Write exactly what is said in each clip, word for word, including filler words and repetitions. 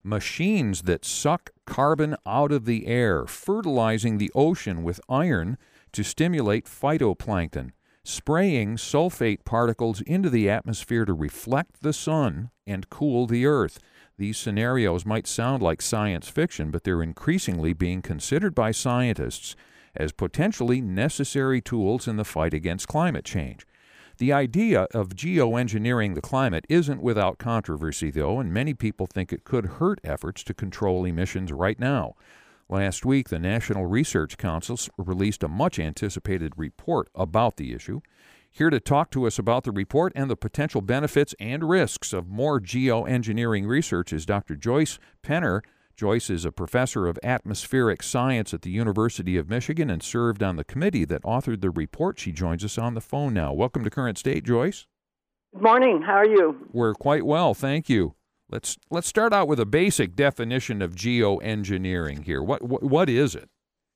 machines that suck carbon out of the air, fertilizing the ocean with iron to stimulate phytoplankton, spraying sulfate particles into the atmosphere to reflect the sun and cool the earth. These scenarios might sound like science fiction, but they're increasingly being considered by scientists as potentially necessary tools in the fight against climate change. The idea of geoengineering the climate isn't without controversy, though, and many people think it could hurt efforts to control emissions right now. Last week, the National Research Council released a much-anticipated report about the issue. Here to talk to us about the report and the potential benefits and risks of more geoengineering research is Doctor Joyce Penner. Joyce is a professor of atmospheric science at the University of Michigan and served on the committee that authored the report. She joins us on the phone now. Welcome to Current State, Joyce. Good morning. How are you? We're quite well, thank you. Let's let's start out with a basic definition of geoengineering here. What what, what is it?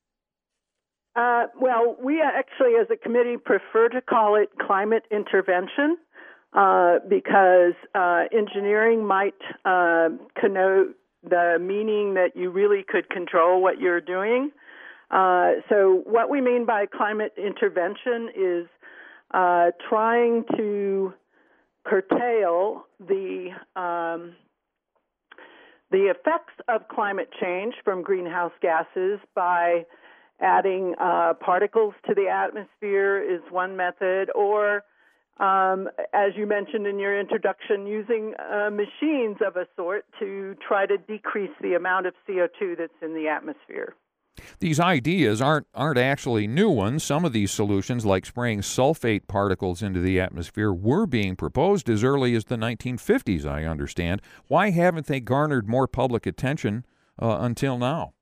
Uh, well, we actually, as a committee, prefer to call it climate intervention uh, because uh, engineering might uh, connote the meaning that you really could control what you're doing. Uh, so what we mean by climate intervention is uh, trying to curtail the um, the effects of climate change from greenhouse gases by adding uh, particles to the atmosphere is one method, or Um, as you mentioned in your introduction, using uh, machines of a sort to try to decrease the amount of C O two that's in the atmosphere. These ideas aren't aren't actually new ones. Some of these solutions, like spraying sulfate particles into the atmosphere, were being proposed as early as the nineteen fifties, I understand. Why haven't they garnered more public attention uh, until now?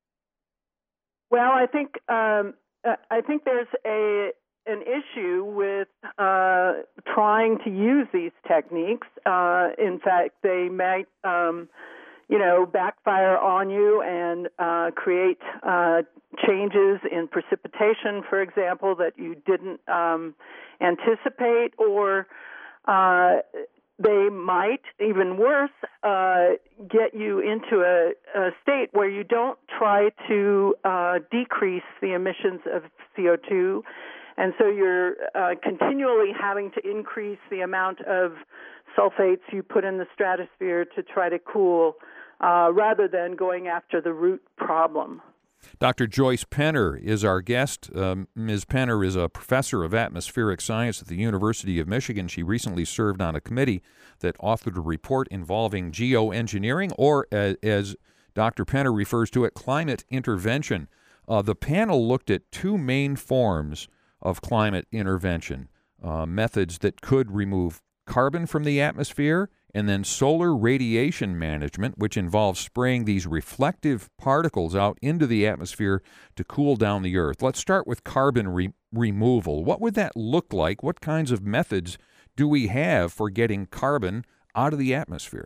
Well, I think um, I think there's a an issue with uh, trying to use these techniques. Uh, in fact, they might, um, you know, backfire on you and uh, create uh, changes in precipitation, for example, that you didn't um, anticipate, or uh, they might, even worse, uh, get you into a, a state where you don't try to uh, decrease the emissions of C O two. And so you're uh, continually having to increase the amount of sulfates you put in the stratosphere to try to cool, uh, rather than going after the root problem. Doctor Joyce Penner is our guest. Um, Miz Penner is a professor of atmospheric science at the University of Michigan. She recently served on a committee that authored a report involving geoengineering, or uh, as Doctor Penner refers to it, climate intervention. Uh, the panel looked at two main forms of climate intervention, uh, methods that could remove carbon from the atmosphere, and then solar radiation management, which involves spraying these reflective particles out into the atmosphere to cool down the earth. Let's start with carbon re- removal. What would that look like? What kinds of methods do we have for getting carbon out of the atmosphere?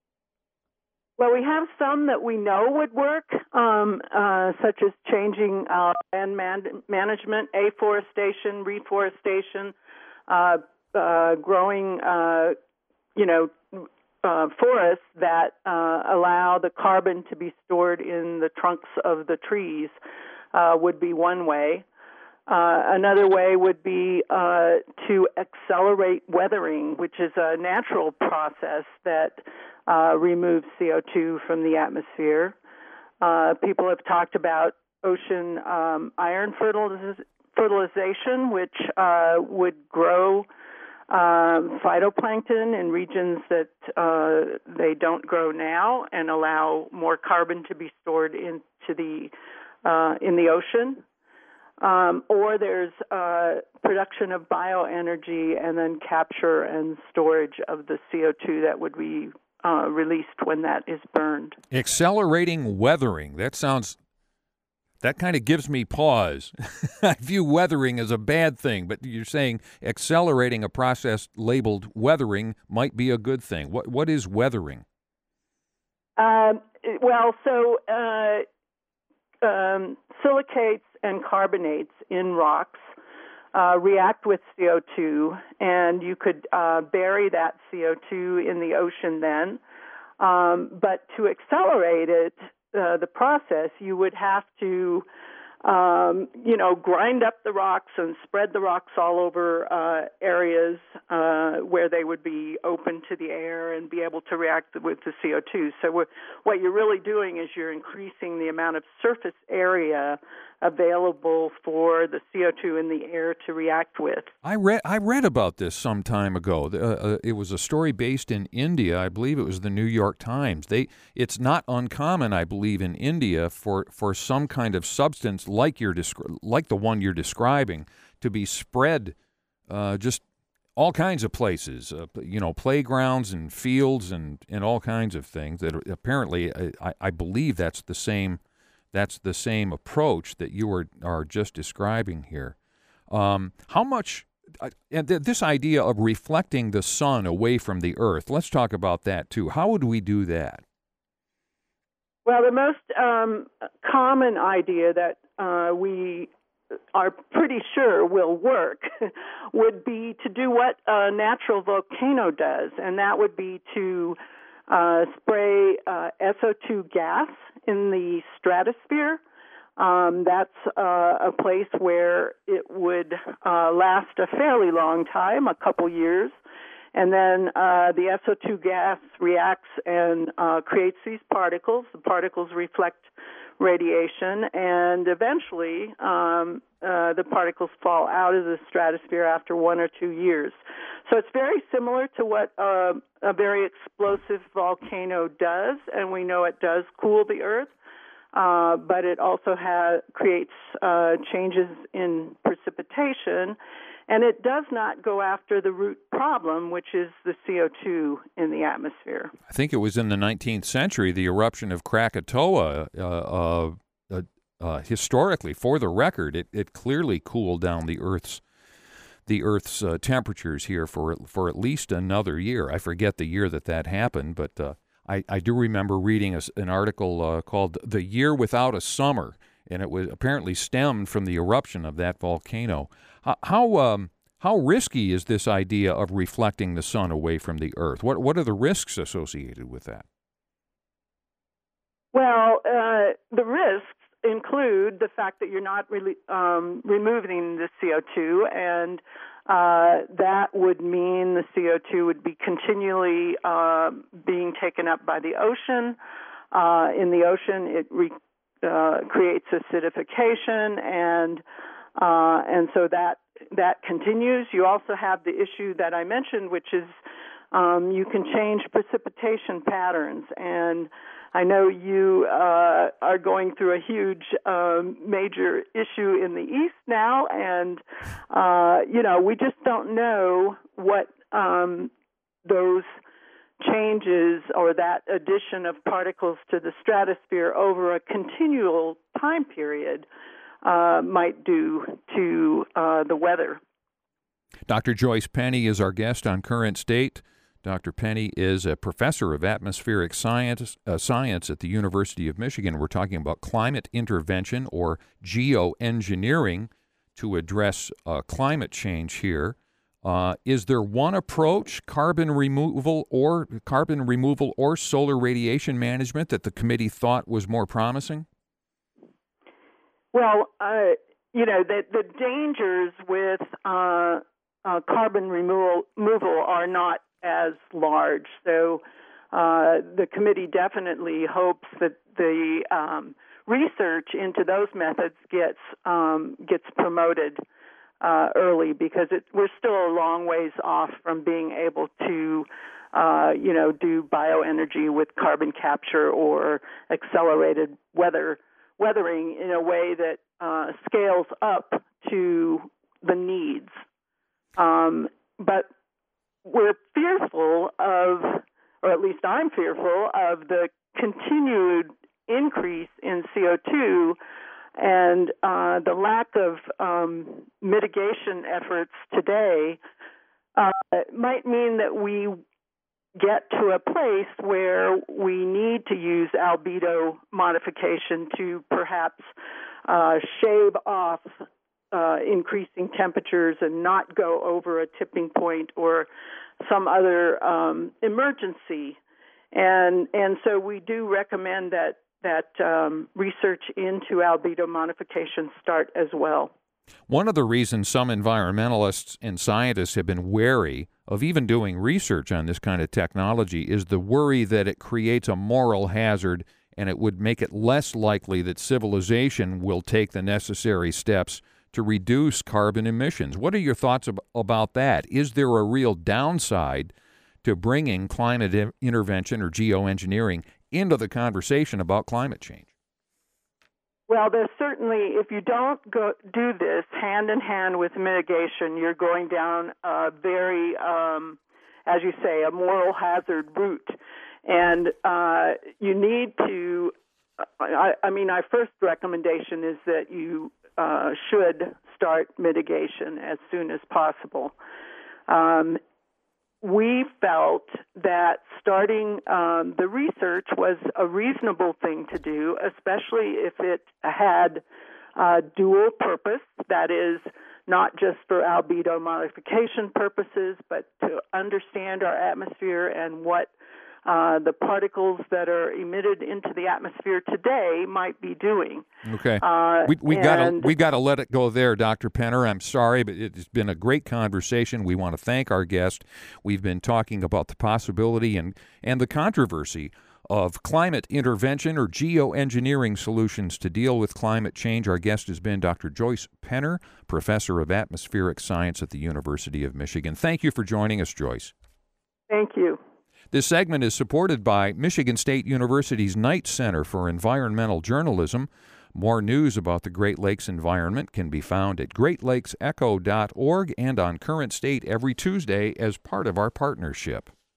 Well, we have some that we know would work, um, uh, such as changing uh, land man- management, afforestation, reforestation, uh, uh, growing, uh, you know, uh, forests that uh, allow the carbon to be stored in the trunks of the trees uh, would be one way. Uh, another way would be uh, to accelerate weathering, which is a natural process that uh, removes C O two from the atmosphere. Uh, people have talked about ocean um, iron fertiliz- fertilization, which uh, would grow um, phytoplankton in regions that uh, they don't grow now, and allow more carbon to be stored into the uh, in the ocean. Um, or there's uh, production of bioenergy and then capture and storage of the C O two that would be uh, released when that is burned. Accelerating weathering. That sounds, that kind of gives me pause. I view weathering as a bad thing, but you're saying accelerating a process labeled weathering might be a good thing. What What is weathering? Um, well, so uh, um, silicates and carbonates in rocks uh, react with C O two, and you could uh, bury that C O two in the ocean then. Um, but to accelerate it, uh, the process, you would have to, um, you know, grind up the rocks and spread the rocks all over uh, areas uh, where they would be open to the air and be able to react with the C O two. So what, what you're really doing is you're increasing the amount of surface area available for the C O two in the air to react with. I read I read about this some time ago. Uh, uh, it was a story based in India. I believe it was the New York Times. They it's not uncommon, I believe, in India for, for some kind of substance like you're descri- like the one you're describing to be spread uh, just all kinds of places, uh, you know, playgrounds and fields and, and all kinds of things. That apparently, I, I believe that's the same. That's the same approach that you are, are just describing here. Um, how much, uh, and th- this idea of reflecting the sun away from the earth, let's talk about that too. How would we do that? Well, the most um, common idea that uh, we are pretty sure will work would be to do what a natural volcano does, and that would be to uh, spray uh, S O two gas in the stratosphere. Um, that's uh, a place where it would uh, last a fairly long time, a couple years, and then uh, the S O two gas reacts and uh, creates these particles. The particles reflect radiation, and eventually um, uh, the particles fall out of the stratosphere after one or two years. So it's very similar to what uh, a very explosive volcano does, and we know it does cool the Earth, uh, but it also ha- creates uh, changes in precipitation, and it does not go after the root problem, which is the C O two in the atmosphere. I think it was in the nineteenth century, the eruption of Krakatoa, uh, uh, uh, uh, historically, for the record, it, it clearly cooled down the Earth's the Earth's uh, temperatures here for for at least another year. I forget the year that that happened, but uh, I, I do remember reading a, an article uh, called "The Year Without a Summer," and it was apparently stemmed from the eruption of that volcano. How how, um, how risky is this idea of reflecting the sun away from the Earth? What what are the risks associated with that? Well, uh, the risks include the fact that you're not really um, removing the C O two, and uh, that would mean the C O two would be continually uh, being taken up by the ocean. Uh, in the ocean, it re- uh, creates acidification, and uh, and so that that continues. You also have the issue that I mentioned, which is um, you can change precipitation patterns, and I know you uh, are going through a huge um, major issue in the East now, and, uh, you know, we just don't know what um, those changes or that addition of particles to the stratosphere over a continual time period uh, might do to uh, the weather. Doctor Joyce Penny is our guest on Current State. Doctor Penny is a professor of atmospheric science, uh, science at the University of Michigan. We're talking about climate intervention or geoengineering to address uh, climate change here. Uh, is there one approach, carbon removal or carbon removal or solar radiation management, that the committee thought was more promising? Well, uh, you know, the, the dangers with uh, uh, carbon removal, removal are not as large. So uh, the committee definitely hopes that the um, research into those methods gets um, gets promoted uh, early, because it, we're still a long ways off from being able to, uh, you know, do bioenergy with carbon capture or accelerated weather weathering in a way that uh, scales up to the needs. Um, but we're fearful of, or at least I'm fearful of, the continued increase in C O two and uh, the lack of um, mitigation efforts today uh, might mean that we get to a place where we need to use albedo modification to perhaps uh, shave off uh, increasing temperatures and not go over a tipping point or some other um, emergency. And and so we do recommend that that um, research into albedo modification start as well. One of the reasons some environmentalists and scientists have been wary of even doing research on this kind of technology is the worry that it creates a moral hazard and it would make it less likely that civilization will take the necessary steps to reduce carbon emissions. What are your thoughts ab- about that? Is there a real downside to bringing climate in- intervention or geoengineering into the conversation about climate change? Well, there's certainly, if you don't go do this hand in hand with mitigation, you're going down a very, um, as you say, a moral hazard route. And uh, you need to, I, I mean, our first recommendation is that you uh, should start mitigation as soon as possible. Um, we felt that starting um, the research was a reasonable thing to do, especially if it had uh, dual purpose, that is, not just for albedo modification purposes, but to understand our atmosphere and what uh, the particles that are emitted into the atmosphere today might be doing. Okay, uh, we we got to and- we got to let it go there, Doctor Penner. I'm sorry, but it's been a great conversation. We want to thank our guest. We've been talking about the possibility and and the controversy of climate intervention or geoengineering solutions to deal with climate change. Our guest has been Doctor Joyce Penner, professor of atmospheric science at the University of Michigan. Thank you for joining us, Joyce. Thank you. This segment is supported by Michigan State University's Knight Center for Environmental Journalism. More news about the Great Lakes environment can be found at great lakes echo dot org and on Current State every Tuesday as part of our partnership.